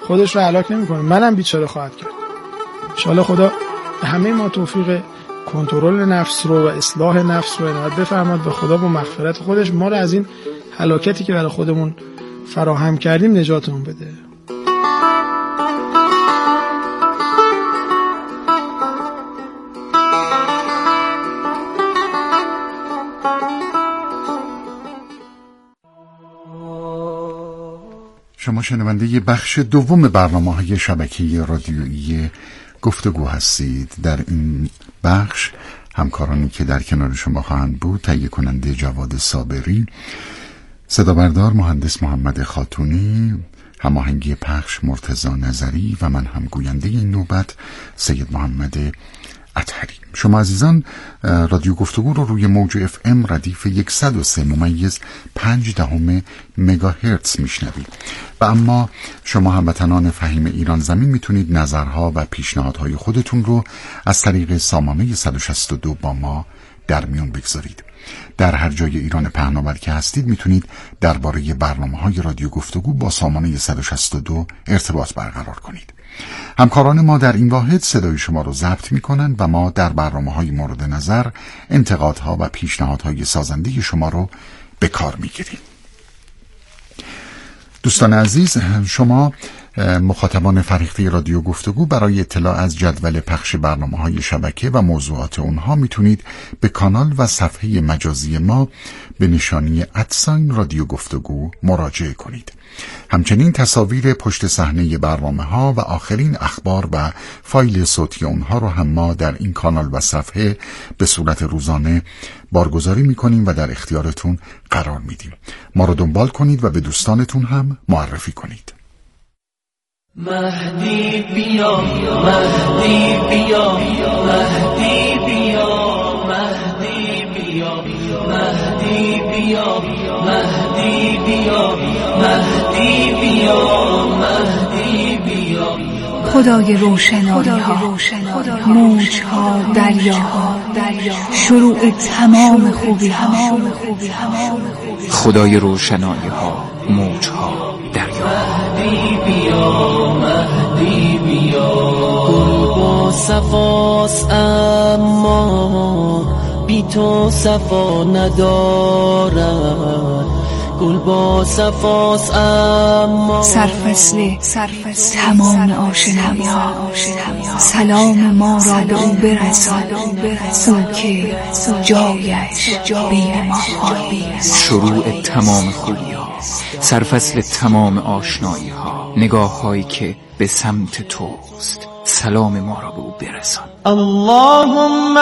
خودش رو هلاک نمیکنه، منم بیچاره خواهد کرد. ان شاءالله خدا به همه ما توفیق کنترل نفس رو و اصلاح نفس رو عنایت بفرماد و خدا با مغفرت خودش ما رو از این هلاکتی که برای خودمون فراهم کردیم نجاتمون بده. شما شنونده بخش دوم برنامه‌های شبکه رادیویی گفتگو هستید. در این بخش همکارانی که در کنار شما خواهند بود: تهیه کننده جواد صابری، صدا بردار مهندس محمد خاتونی، هماهنگی پخش مرتضی نظری و من هم گوینده این نوبت سید محمد اطهری. شما عزیزان رادیو گفتگو رو روی موج FM ردیف 103.5 مگاهرتز میشنوید و اما شما هموطنان فهیم ایران زمین میتونید نظرها و پیشنهادهای خودتون رو از طریق سامانه 162 با ما در میون بگذارید. در هر جای ایران پهناور که هستید میتونید درباره برنامه‌های رادیو گفتگو با سامانه 162 ارتباط برقرار کنید. همکاران ما در این واحد صدای شما رو ضبط می‌کنند و ما در برنامه‌های مورد نظر انتقادها و پیشنهادهای سازنده شما رو به کار می‌گیریم. دوستان عزیز، شما مخاطبان فرهیخته رادیو گفتگو برای اطلاع از جدول پخش برنامه‌های شبکه و موضوعات اونها میتونید به کانال و صفحه مجازی ما به نشانی @رادیو گفتگو مراجعه کنید. همچنین تصاویر پشت صحنه برنامه‌ها و آخرین اخبار و فایل صوتی اونها رو هم ما در این کانال و صفحه به صورت روزانه بارگذاری می‌کنیم و در اختیارتون قرار میدیم. ما رو دنبال کنید و به دوستانتون هم معرفی کنید. مهدی بیا، مهدی بیا، مهدی بیا، مهدی بیا، مهدی بیا، مهدی بیا، مهدی بیا، مهدی بیا. خدای روشنایی‌ها، موج‌ها، دریاها، شروع تمام خوبی‌ها. خدای روشنایی‌ها، موج‌ها، دریاها. مهدی بیا، مهدی بیا. گل با صفاست اما بی تو صفا ندارد. گل با صفاست اما سرفصل تمام آشنایی‌ها. سلام ما را به او برسان، او که جایش بین ما خالی. شروع تمام خوبی‌ها، سرفصل تمام آشنایی‌ها، نگاه‌هایی که به سمت توست. سلام ما را به او برسان. اللهم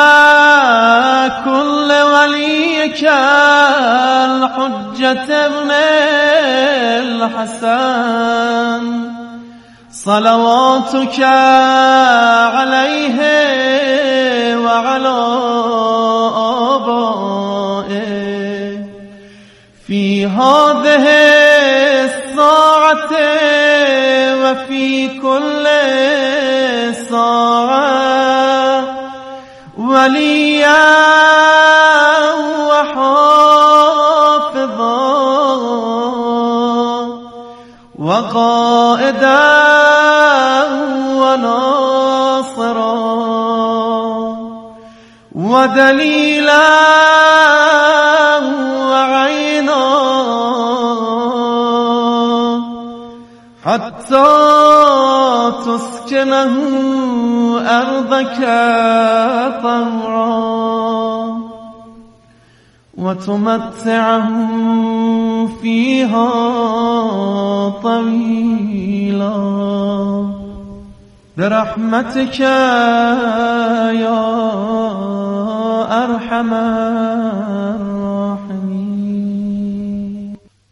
كل وليك الحجة ابن الحسن صلواتك عليه وعلى آبائه في هذه الساعة وفي كل ساعة وليا وحافظا وقائدا وناصرا ودليلا وعينا حتى تسكنه أرضك طوعا وتمتعه فيها طويلا برحمتك يا أرحم الراحمين.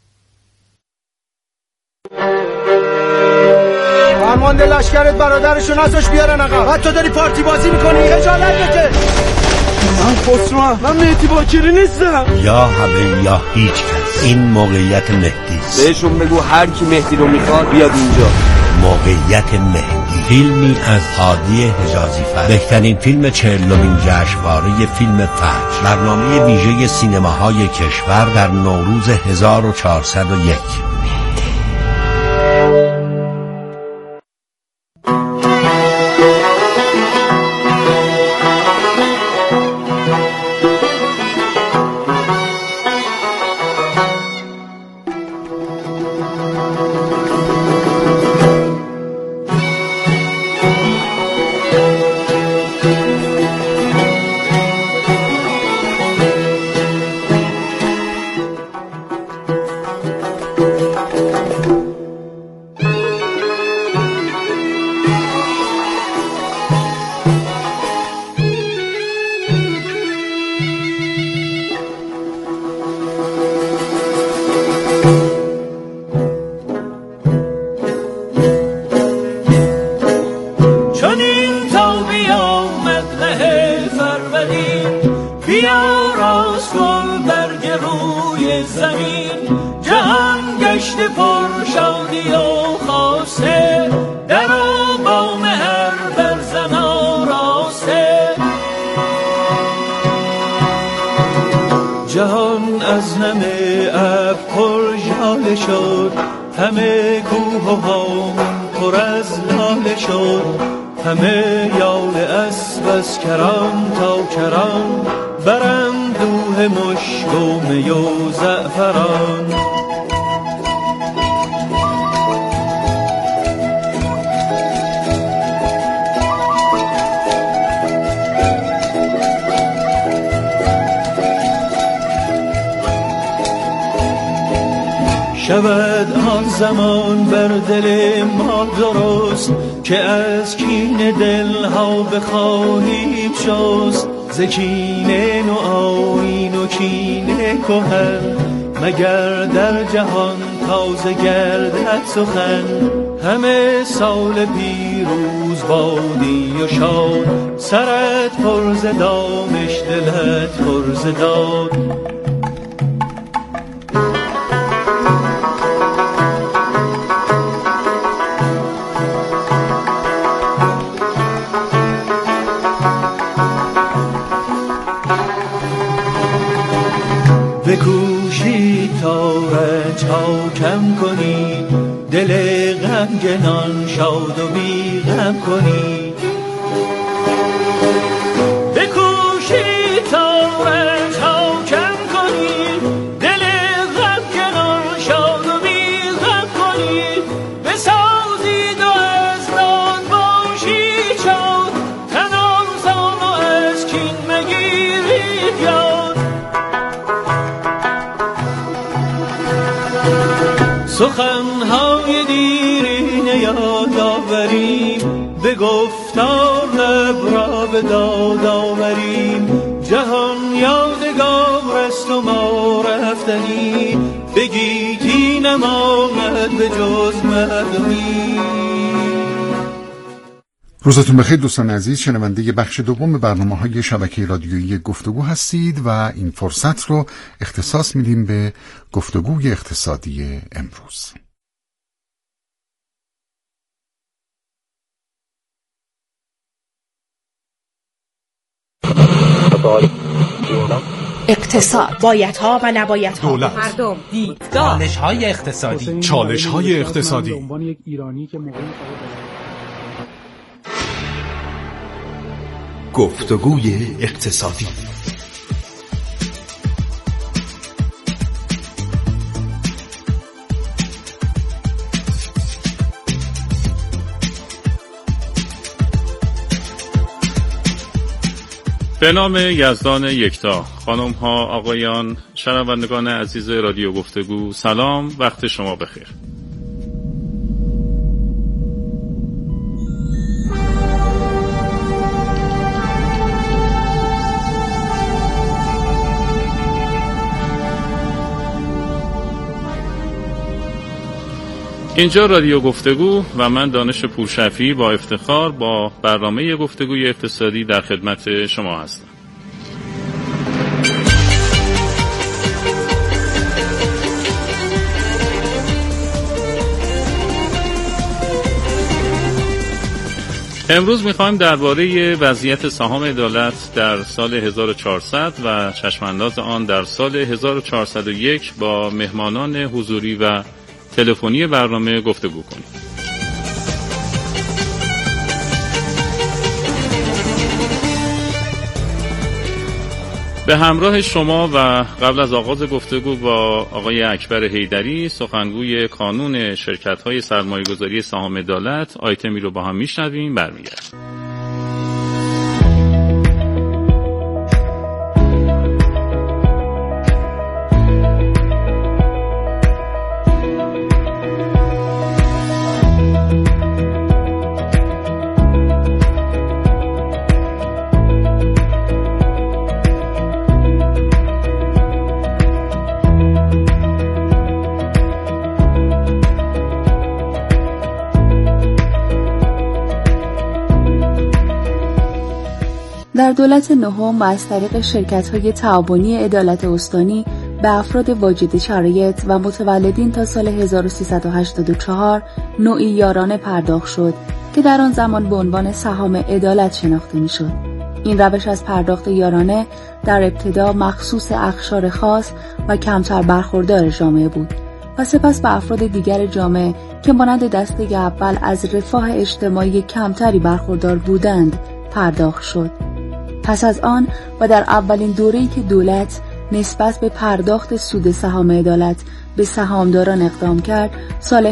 فرمانده لشکرت برادرشو نذاش بیارن آقا. بعد تو داری پارتی بازی میکنی، خجالت بکش. من خسروام، من مهدی باکری نیستم. یا همه یا هیچ کس. این موقعیت مهدی است. بهشون بگو هر کی مهدی رو میخواد بیاد اینجا. موقعیت مهدی، فیلمی از هادی حجازی فر، بهترین فیلم 40مین جشنواره فیلم فجر، برنامه ویژه سینماهای کشور در نوروز 1401. دشت پر شادی و خاصه، در و بام هر برزن آراسته. جهان از نم ابر پر ژاله شد، همه کوه و هامون پر از لاله شد. همه یال اسب از کران تا کران، برند دوه مشک و می و زعفران. شود آن زمان بر دل ما درست، که از کین دل ها بخواهیم شست. ز کین نو آیین و کین کهن، مگر در جهان تازه گردد سخن. همه سال پیروز بادی و شاد، سرت پر ز دامش دلت پر ز داد. بکوشید تا رنج ها کم کنید، دل غمگنان شاد و بی غم کنید. بکوشید تا رنج ها کم کنید، دل غمگنان شاد و بی غم کنید. بسازید و از نان باشید شاد، تن آزاد و از کین مگیرید یاد. سخنهای دیرین یاد آوریم، به گفتار لب را به داد آوریم. جهان یادگار است و ما رفتنی، بگید اینم آمد به جز مردمی. روزتون بخیر دوستان عزیز، شنونده بخش دوم برنامه‌های شبکه رادیویی گفتگو هستید و این فرصت رو اختصاص میدیم به گفتگوی اقتصادی امروز. اقتصاد، بایدها و نبایدها، دولت، مردم، دیدگاه، چالش‌های اقتصادی، چالش‌های اقتصادی. به عنوان یک ایرانی که گفتگوی اقتصادی. به نام یزدان یکتا. خانم ها، آقایان، شنوندگان عزیز رادیو گفتگو، سلام، وقت شما بخیر. اینجا رادیو گفتگو و من دانش پورشفیعی با افتخار با برنامه گفتگوی اقتصادی در خدمت شما هستم. امروز می‌خوایم درباره وضعیت سهام عدالت در سال 1400 و چشم‌انداز آن در سال 1401 با مهمانان حضوری و تلفنی برنامه گفتگو کنیم. به همراه شما و قبل از آغاز گفتگو با آقای اکبر حیدری، سخنگوی کانون شرکت‌های سرمایه‌گذاری سهام عدالت، آیتمی رو با هم میشنویم. برمیگردیم. در دولت نهم و از طریق شرکت‌های تعاونی عدالت استانی به افراد واجد شرایط و متولدین تا سال 1384 نوعی یارانه پرداخت شد که در آن زمان به عنوان سهام عدالت شناخته می‌شد. این روش از پرداخت یارانه در ابتدا مخصوص اقشار خاص و کمتر برخوردار جامعه بود و سپس به افراد دیگر جامعه که مانند دسته اول از رفاه اجتماعی کمتری برخوردار بودند پرداخت شد. پس از آن و در اولین دوره‌ای که دولت نسبت به پرداخت سود سهام عدالت به سهامداران اقدام کرد، سال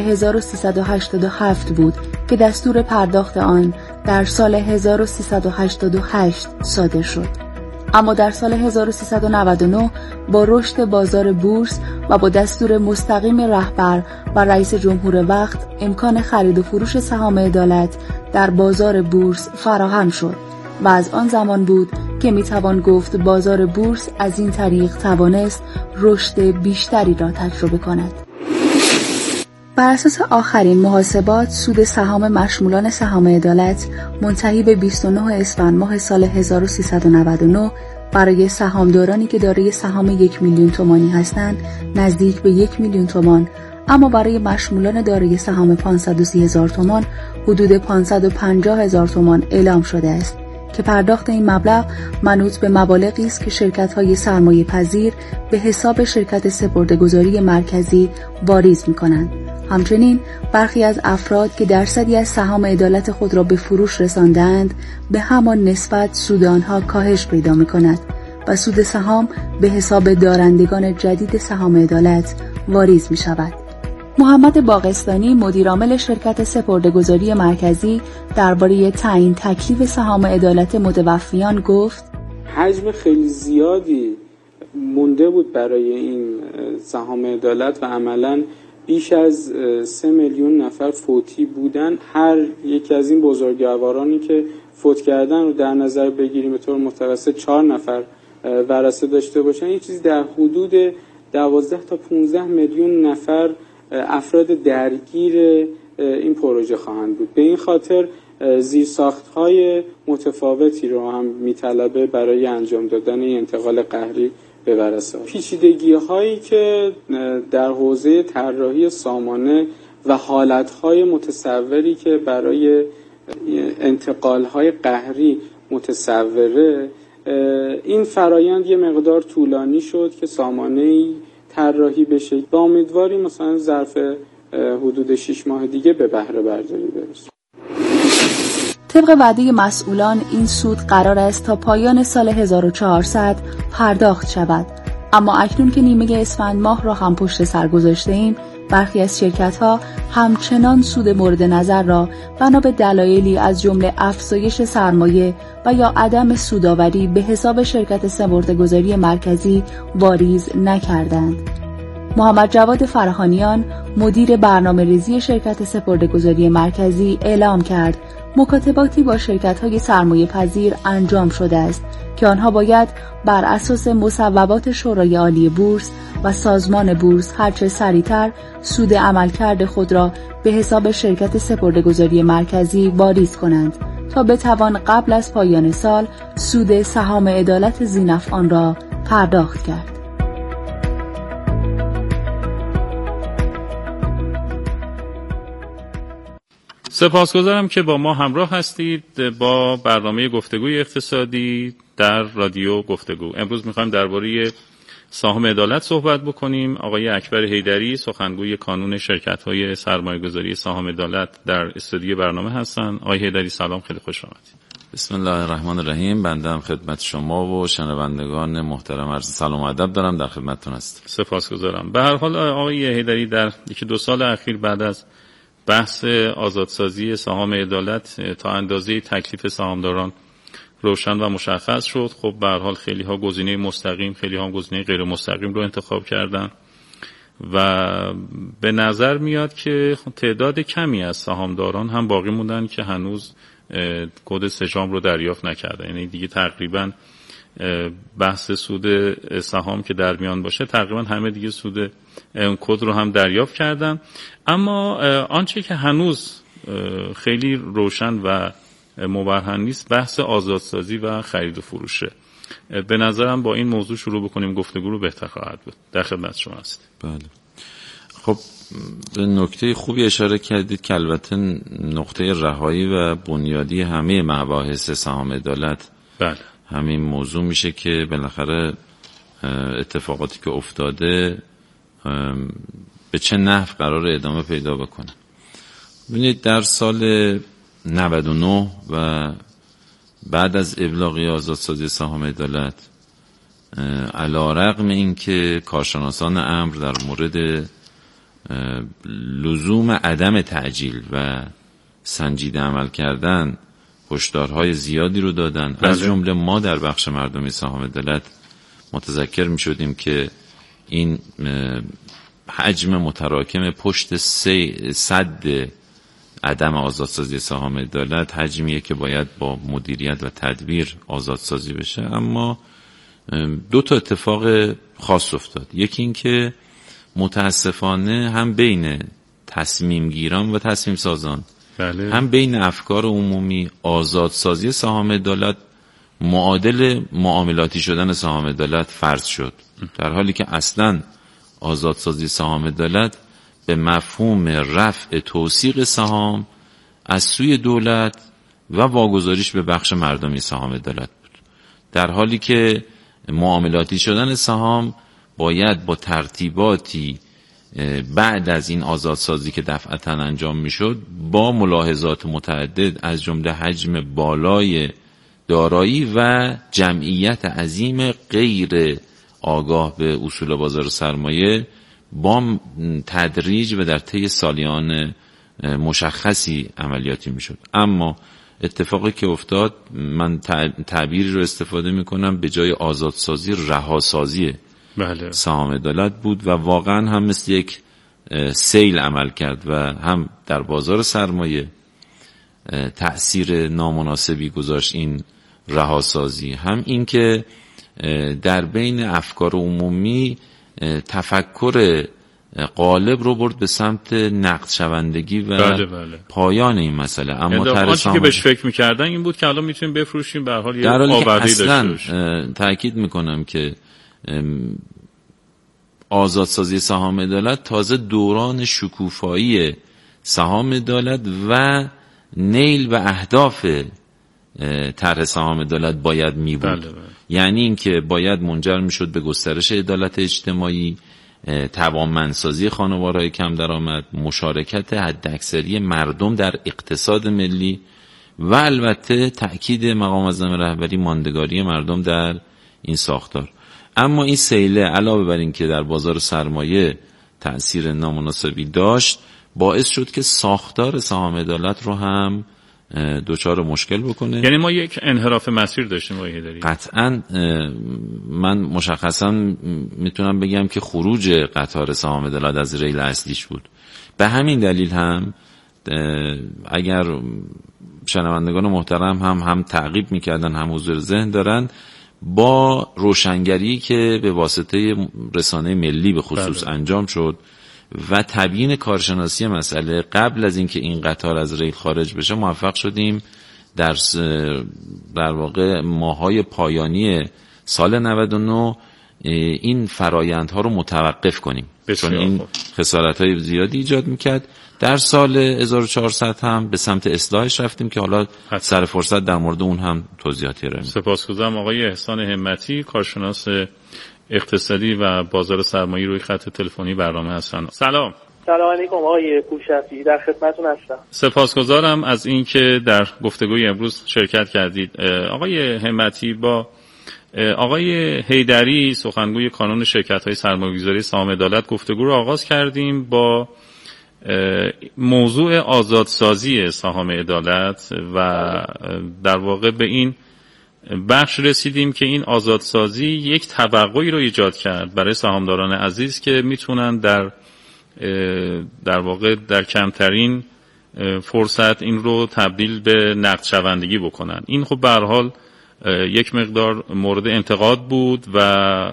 1387 بود که دستور پرداخت آن در سال 1388 صادر شد. اما در سال 1399 با رشد بازار بورس و با دستور مستقیم رهبر و رئیس جمهور وقت امکان خرید و فروش سهام عدالت در بازار بورس فراهم شد و از آن زمان بود که میتوان گفت بازار بورس از این طریق توانست رشد بیشتری را تجربه کند. بر اساس آخرین محاسبات، سود سهام مشمولان سهام عدالت منتهی به 29 اسفند ماه سال 1399 برای سهامدارانی که دارای سهام 1 میلیون تومانی هستند نزدیک به 1 میلیون تومان، اما برای مشمولان دارای سهام 530,000 تومان حدود 550,000 تومان اعلام شده است که پرداخت این مبلغ منوط به مبالغی است که شرکت‌های سرمایه‌پذیر به حساب شرکت سپرده‌گذاری مرکزی واریز می‌کنند. همچنین برخی از افراد که درصدی از سهام عدالت خود را به فروش رساندند به همان نسبت سود آنها کاهش پیدا می‌کند و سود سهام به حساب دارندگان جدید سهام عدالت واریز می‌شود. محمد باغستانی مدیرعامل شرکت سپرده‌گذاری مرکزی درباره تعیین تکلیف سهام عدالت متوفیان گفت: حجم خیلی زیادی مونده بود برای این سهام عدالت و عملاً بیش از 3 میلیون نفر فوتی بودن. هر یکی از این بزرگوارانی که فوت کردن رو در نظر بگیریم به طور متوسط 4 نفر ورثه داشته باشن، این چیزی در حدود 12 تا 15 میلیون نفر افراد درگیر این پروژه خواهند بود. به این خاطر زیرساخت‌های متفاوتی رو هم میطلبه برای انجام دادن این انتقال قهری به ورثه. پیچیدگی‌هایی که در حوزه طراحی سامانه و حالت‌های متصوری که برای انتقال‌های قهری متصوره، این فرایند یه مقدار طولانی شد که سامانه‌ای طراحی بشه. با امیدواریم مثلا ظرف حدود 6 ماه دیگه به بهره برداری برسیم. طبق وعده مسئولان این سود قرار است تا پایان سال 1400 پرداخت شود، اما اکنون که نیمه اسفند ماه را هم پشت سر گذاشته‌ایم، برخی از شرکت‌ها همچنان سود مورد نظر را بنا به دلایلی از جمله افزایش سرمایه و یا عدم سودآوری به حساب شرکت سپرده‌گذاری مرکزی واریز نکردند. محمد جواد فرهانیان مدیر برنامه‌ریزی شرکت سپرده‌گذاری مرکزی اعلام کرد مکاتباتی با شرکت‌های سرمایه‌پذیر انجام شده است که آنها باید بر اساس مصوبات شورای عالی بورس و سازمان بورس هرچه سریعتر سود عملکرد خود را به حساب شرکت سپرده‌گذاری مرکزی واریز کنند تا بتوان قبل از پایان سال سود سهام عدالت ذینفعان را پرداخت کرد. سپاسگزارم که با ما همراه هستید با برنامه گفتگوی اقتصادی در رادیو گفتگو. امروز میخوایم درباره سهام عدالت صحبت بکنیم. آقای اکبر حیدری سخنگوی کانون شرکت‌های سرمایه‌گذاری سهام عدالت در استودیو برنامه هستن. آقای حیدری سلام، خیلی خوش آمدید. بسم الله الرحمن الرحیم. بنده هم خدمت شما و شنوندگان محترم عرض سلام و ادب دارم، در خدمتتون هستم. سپاسگزارم. به هر حال آقای حیدری در 1-2 سال اخیر بعد از بحث آزادسازی سهام عدالت تا اندازه تکلیف سهامداران روشن و مشخص شد. خب به هر حال خیلی ها گزینه مستقیم، خیلی ها گزینه غیر مستقیم رو انتخاب کردن و به نظر میاد که تعداد کمی از سهامداران هم باقی موندن که هنوز کد سهام رو دریافت نکردن. یعنی دیگه تقریبا بحث سود سهام که در میان باشه تقریبا همه دیگه سود کد رو هم دریافت کردن. اما آنچه که هنوز خیلی روشن و مبرهن نیست بحث آزادسازی و خرید و فروشه. به نظرم با این موضوع شروع بکنیم گفتگو رو بهتر خواهد بود. در خدمت شما هستیم. بله. خب به نکته خوبی اشاره کردید که البته نقطه رهایی و بنیادی همه مباحث سهام عدالت بله همین موضوع میشه که بالاخره اتفاقاتی که افتاده به چه نحو قرار ادامه پیدا بکنه. ببینید در سال 99 و بعد از ابلاغ آزادسازی سهام عدالت، علی‌رغم اینکه کارشناسان امر در مورد لزوم عدم تعجیل و سنجیده عمل کردن هشدارهای زیادی رو دادن، از جمله ما در بخش مردمی سهام عدالت متذکر می شدیم که این حجم متراکم پشت سد عدم آزادسازی سهام عدالت حجمیه که باید با مدیریت و تدبیر آزادسازی بشه. اما دو تا اتفاق خاص افتاد. یکی این که متاسفانه هم بین تصمیم گیران و تصمیم سازان هم بین افکار عمومی آزادسازی سهام عدالت معادل معاملاتی شدن سهام عدالت فرض شد، در حالی که اصلا آزادسازی سهام عدالت به مفهوم رفع توثیق سهام از سوی دولت و واگذاریش به بخش مردمی سهام عدالت بود، در حالی که معاملاتی شدن سهام باید با ترتیباتی بعد از این آزادسازی که دفعتاً انجام میشد با ملاحظات متعدد از جمله حجم بالای دارایی و جمعیت عظیم غیر آگاه به اصول بازار سرمایه با تدریج و در طی سالیان مشخصی عملیاتی میشد. اما اتفاقی که افتاد، من تعبیری رو استفاده میکنم، به جای آزادسازی رهاسازی سهام عدالت بود و واقعا هم مثل یک سیل عمل کرد و هم در بازار سرمایه تأثیر نامناسبی گذاشت این رهاسازی، هم این که در بین افکار عمومی تفکر غالب رو برد به سمت نقد شوندگی و پایان این مسئله. اما آنچه که بهش فکر می‌کردن این بود که الان میتونیم بفروشیم، به هر حال یه آورده‌ای داشته باشیم. تأکید میکنم که آزادسازی سهام عدالت تازه دوران شکوفایی سهام عدالت و نیل و اهداف طرح سهام عدالت باید می بود. یعنی اینکه باید منجر میشد به گسترش عدالت اجتماعی، توانمندسازی خانوارهای کم درآمد، مشارکت حداکثری مردم در اقتصاد ملی و البته تأکید مقام معظم رهبری ماندگاری مردم در این ساختار. اما این سیله علاوه بر این که در بازار سرمایه تأثیر نامناسبی داشت، باعث شد که ساختار سهام عدالت رو هم دوچار مشکل بکنه. یعنی ما یک انحراف مسیر داشتیم آقای حیدری. قطعاً من مشخصاً میتونم بگم که خروج قطار سهام عدالت از ریل اصلیش بود. به همین دلیل هم اگر شنوندگان محترم هم تعقیب میکردن هم حضور ذهن دارن، با روشنگری که به واسطه رسانه ملی به خصوص انجام شد و تبیین کارشناسی مسئله قبل از اینکه این قطار از ریل خارج بشه، موفق شدیم در واقع ماهای پایانی سال 99 این فرایندها رو متوقف کنیم، چون این خسارت‌های زیادی ایجاد میکرد. در سال 1400 هم به سمت اصلاحش رفتیم که حالا سر فرصت در مورد اون هم توضیحاتی داریم. سپاسگزارم. آقای احسان همتی، کارشناس اقتصادی و بازار سرمایه، روی خط تلفنی برنامه هستن. سلام علیکم آقای پورشفیعی، در خدمتتون هستم. سپاسگزارم از اینکه در گفتگوی امروز شرکت کردید. آقای همتی، با آقای حیدری سخنگوی کانون شرکت‌های سرمایه‌گذاری سهام عدالت گفتگو رو آغاز کردیم با موضوع آزادسازی سهام عدالت و در واقع به این بخش رسیدیم که این آزادسازی یک توقعی رو ایجاد کرد برای سهامداران عزیز که میتونن در واقع در کمترین فرصت این رو تبدیل به نقد شوندگی بکنن. این خب به هر حال یک مقدار مورد انتقاد بود و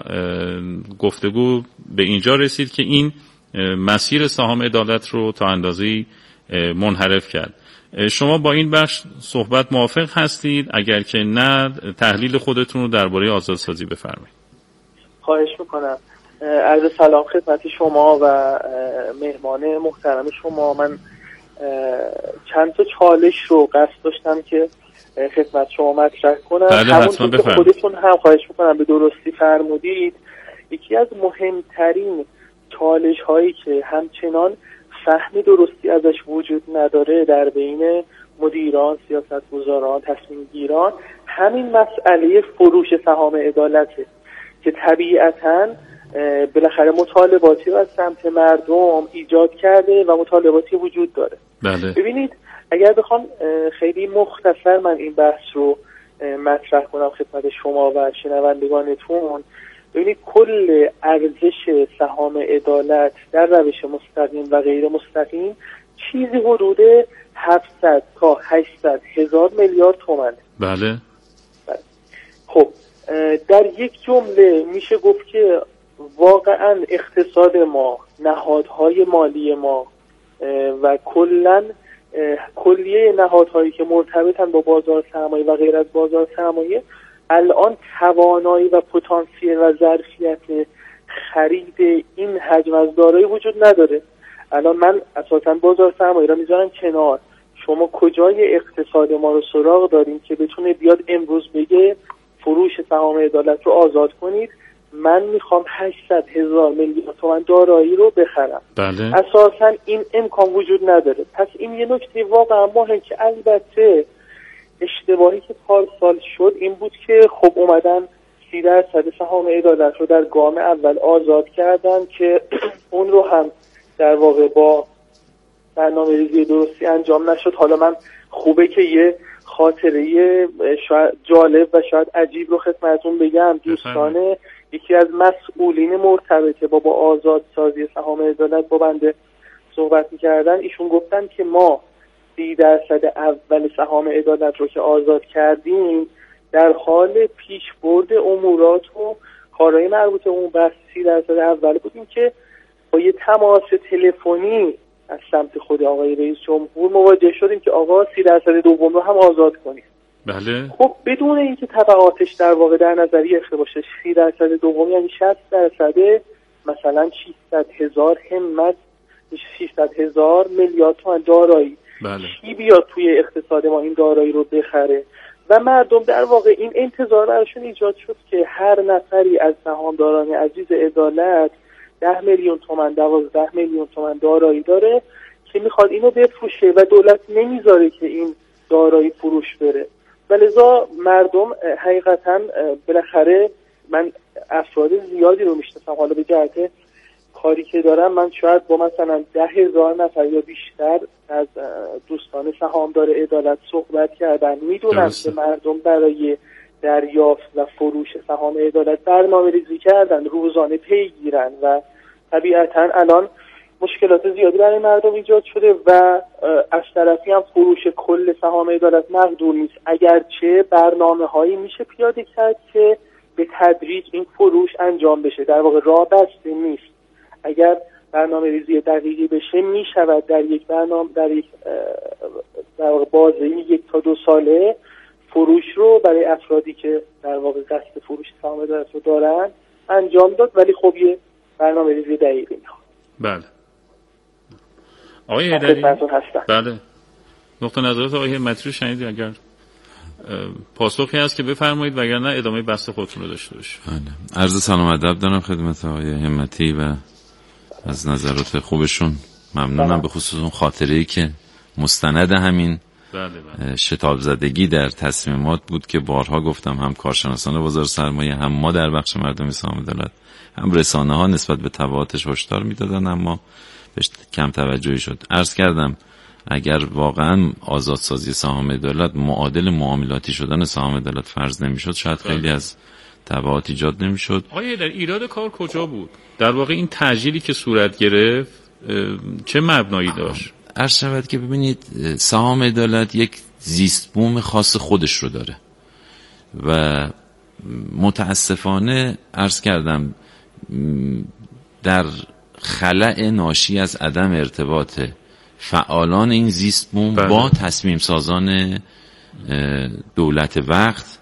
گفتگو به اینجا رسید که این مسیر سهام عدالت رو تا اندازه‌ای منحرف کرد. شما با این بخش صحبت موافق هستید؟ اگر که نه تحلیل خودتون رو درباره آزادسازی بفرمایید. خواهش میکنم. عرض سلام خدمت شما و مهمان محترم شما. من چند تا چالش رو قصد داشتم که خدمت شما مطرح کنم. بله حتما بفرمایید. خودتون هم خواهش میکنم به درستی فرمودید. یکی از مهمترین چالش هایی که همچنان فهم درستی ازش وجود نداره در بین مدیران، سیاستگزاران، تصمیم گیران، همین مسئله فروش سهام عدالته که طبیعتاً بالاخره مطالباتی رو از سمت مردم ایجاد کرده و مطالباتی وجود داره. بله. ببینید اگر بخوام خیلی مختصر من این بحث رو مطرح کنم خدمت شما و شنوندگانتون، ببینید کل ارزش سهام عدالت در روش مستقیم و غیر مستقیم چیزی حدود 700 تا 800 هزار میلیارد تومان. بله. خب در یک جمله میشه گفت که واقعا اقتصاد ما، نهادهای مالی ما و کلیه نهادهایی که مرتبطن با بازار سرمایه و غیر از بازار سرمایه الان توانایی و پتانسیل و ظرفیت خرید این حجم از دارایی وجود نداره. الان من اساسا بازار سرمایه را میذارم کنار. شما کجای اقتصاد ما رو سراغ داریم که بتونه بیاد امروز بگه فروش سهام عدالت رو آزاد کنید، من میخوام 800 هزار میلیارد تومان دارایی رو بخرم؟ بله. اساسا این امکان وجود نداره. پس این یه نکته واقعا مهمه که البته اشتباهی که پارسال شد این بود که خب اومدن 30% سهام عدالت رو در گام اول آزاد کردن که اون رو هم در واقع با برنامه‌ریزی درستی انجام نشد. حالا من خوبه که یه خاطره شاید جالب و شاید عجیب رو خدمتتون بگم. دوستان یکی از مسئولین مرتبط با آزادسازی سهام عدالت با بنده صحبت می‌کردن. ایشون گفتن که ما 30% اول سهام عدالت رو که آزاد کردیم در حال پیشبرد امورات و کارهای مربوط به اون بحث 30% اول بودیم که با یه تماس تلفنی از سمت خود آقای رئیس جمهور مواجه شدیم که آقا 30% دوم رو هم آزاد کنید. بله. خب بدون اینکه تبعاتش در واقع در نظر گرفته باشه، 30% دوم یعنی 60% مثلا 600 هزار همت، 600 هزار میلیارد تومان دارایی. بله. کی بیاد توی اقتصاد ما این دارایی رو بخره؟ و مردم در واقع این انتظار براشون ایجاد شد که هر نفری از سهامداران عزیز عدالت 10 میلیون تومان 12 میلیون تومان دارایی داره که میخواد اینو بفروشه و دولت نمیذاره که این دارایی فروش بره. ولذا مردم حقیقتا بالاخره من افراد زیادی رو میشناسم، حالا به جهت کاری که دارم من شاید با مثلا 10,000 نفر یا بیشتر از دوستان سهامدار عدالت صحبت کردن. میدونم که مردم برای دریافت و فروش سهام عدالت برنامه‌ریزی کردن، روزانه پیگیرن و طبیعتا الان مشکلات زیادی برای مردم ایجاد شده و از طرفی هم فروش کل سهام عدالت مقدور نیست، اگرچه برنامه‌هایی میشه پیاده کرد که به تدریج این فروش انجام بشه. در واقع راه بسته نیست. اگر برنامه‌ریزی دقیقی بشه میشود در یک در واقع بازه 1 تا 2 ساله فروش رو برای افرادی که در واقع قصد فروش سهام عدالت رو دارن انجام داد، ولی خب یه برنامه‌ریزی دقیقی میخواد. بله. آقای حیدری، بله، نقطه نظرات آقای همتی رو شنیدید؟ اگر پاسخی هست که بفرمایید، وگرنه ادامه بحث خودتون رو داشته باشید. بله. عرض سلام ادب دارم خدمت آقای همتی و از نظرات خوبشون ممنونم، به خصوص اون خاطره‌ای که مستند همین شتاب زدگی در تصمیمات بود که بارها گفتم هم کارشناسان بازار سرمایه، هم ما در بخش مردمی سهام عدالت، هم رسانه ها نسبت به تبعاتش هشدار میدادن، اما بهش کم توجهی شد. عرض کردم اگر واقعا آزادسازی سهام عدالت معادل معاملاتی شدن سهام عدالت فرض نمیشد، شاید خیلی از تبعات ایجاد نمیشد. آیا در ایراد کار کجا بود؟ در واقع این تعجیلی که صورت گرفت چه مبنایی داشت؟ عرض شود که ببینید سهام عدالت یک زیست بوم خاص خودش رو داره و متاسفانه عرض کردم در خلأ ناشی از عدم ارتباط فعالان این زیست بوم با تصمیم سازان دولت وقت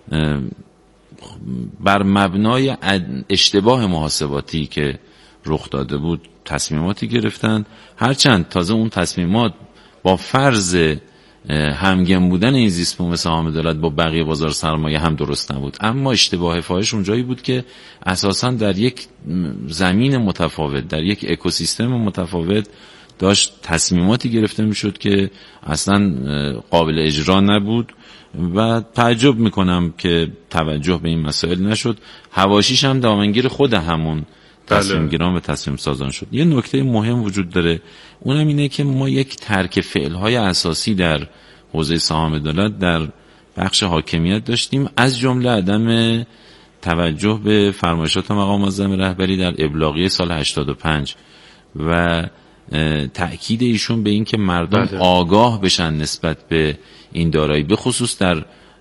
بر مبنای اشتباه محاسباتی که رخ داده بود تصمیماتی گرفتن، هرچند تازه اون تصمیمات با فرض همگن بودن این زیست بوم سهام دولت با بقیه بازار سرمایه هم درست نبود، اما اشتباه فاحش اونجایی بود که اساساً در یک زمین متفاوت، در یک اکوسیستم متفاوت داشت تصمیماتی گرفته میشد که اصلا قابل اجرا نبود و تعجب میکنم که توجه به این مسائل نشد. حواشیش هم دامنگیر خود همون تصمیم گیران و تصمیم سازان شد. یه نکته مهم وجود داره، اونم اینه که ما یک ترک فعلهای اساسی در حوزه سهام دولت در بخش حاکمیت داشتیم، از جمله عدم توجه به فرمایشات مقام معظم رهبری در ابلاغیه سال 85 و تأکید ایشون به این که مردم آگاه بشن نسبت به این دارایی. به خصوص در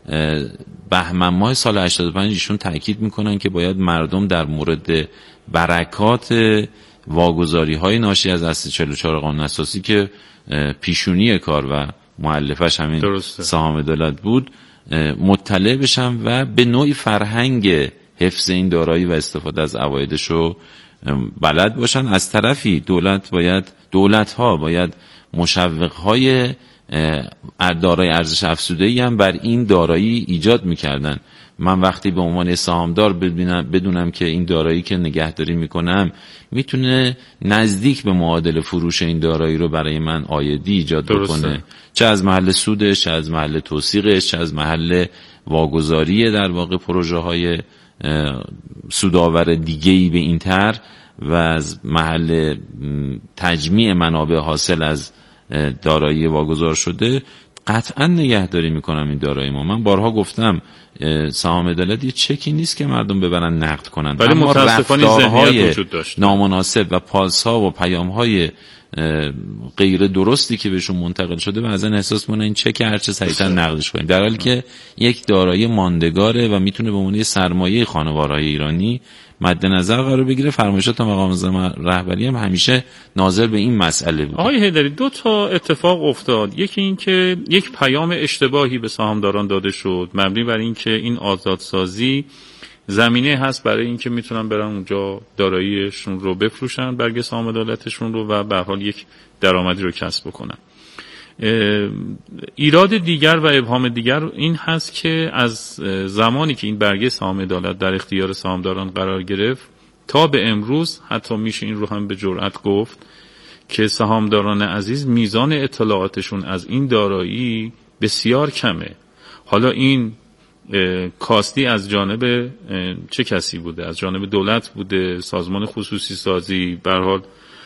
بهمن ماه سال 85 ایشون تأکید میکنن که باید مردم در مورد برکات واگذاری های ناشی از اصل 44 قانون اساسی که پیشونی کار و مؤلفش همین سهام دولت بود مطلع بشن و به نوعی فرهنگ حفظ این دارایی و استفاده از عوایدش رو بلد باشن. از طرفی دولت‌ها باید مشوق‌های دارای ارزش افزوده‌ای هم بر این دارایی ایجاد می‌کردن. من وقتی به عنوان سهامدار بدونم که این دارایی که نگهداری میکنم میتونه نزدیک به معادل فروش این دارایی رو برای من عایدی ایجاد بکنه، چه از محل سودش، چه از محل توثیقش، چه از محل واگذاری در واقع پروژه های سودآور دیگه‌ای به این طرح و از محل تجمیع منابع حاصل از دارایی واگذار شده، قطعا نگهداری میکنم این دارایی ما. من بارها گفتم سهام دولت یه چکی نیست که مردم ببرن نقد کنن، ولی اما رفتارهای نامناسب و پالس‌ها و پیام‌های غیر درستی که بهشون منتقل شده بعضن احساس می‌کنن این چک هرچه سریعتر نقدش کنیم، در حالی که یک دارایی ماندگاره و میتونه به عنوان سرمایه خانوارهای ایرانی مد نظر قرار بگیره. فرمایشات مقام معظم رهبری هم همیشه ناظر به این مسئله بود. آقای حیدری، دو تا اتفاق افتاد. یکی این که یک پیام اشتباهی به سهامداران داده شد مبنی بر این که این آزادسازی زمینه هست برای این که میتونن برن اونجا داراییشون رو بفروشن، برگ سهام دولتشون رو، و به هر حال یک درآمدی رو کسب بکنن. ایراد دیگر و ابهام دیگر این هست که از زمانی که این برگه سهام دولت در اختیار سهامداران قرار گرفت تا به امروز، حتی میشه این رو هم به جرئت گفت که سهامداران عزیز میزان اطلاعاتشون از این دارایی بسیار کمه. حالا این کاستی از جانب چه کسی بوده؟ از جانب دولت بوده، سازمان خصوصی سازی، به هر حال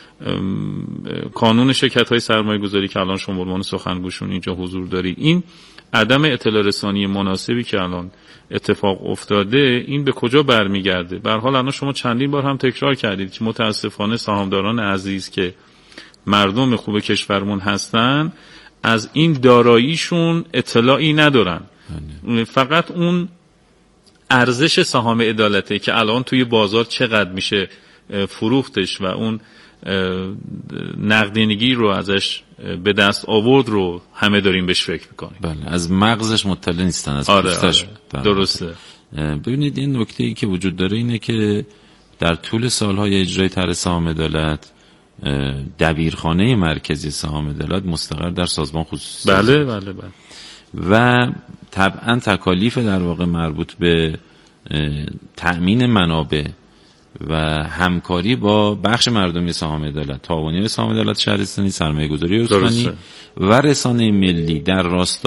کانون شرکت‌های سرمایه‌گذاری که الان شما عنوان سخنگوشون اینجا حضور داری، این عدم اطلاع رسانی مناسبی که الان اتفاق افتاده، این به کجا برمیگرده؟ به هر حال الان شما چندین بار هم تکرار کردید که متاسفانه سهامداران عزیز که مردم خوب کشورمون هستن از این داراییشون اطلاعی ندارن. فقط اون ارزش سهام عدالته که الان توی بازار چقدر میشه فروختش و اون نقدینگی رو ازش به دست آورد رو همه داریم بهش فکر میکنیم. بله، از مغزش مطلع نیستن، از پوستش. درسته. ببینید این نکته‌ای که وجود داره اینه که در طول سالهای اجرای طرح سهام عدالت دبیرخانه مرکزی سهام عدالت مستقر در سازمان خصوصی. بله. و طبعا تکالیف در واقع مربوط به تأمین منابع و همکاری با بخش مردمی سهام عدالت، تعاونی سهام عدالت شهرستانی، سرمایه‌گذاری استانی و رسانه ملی در راستای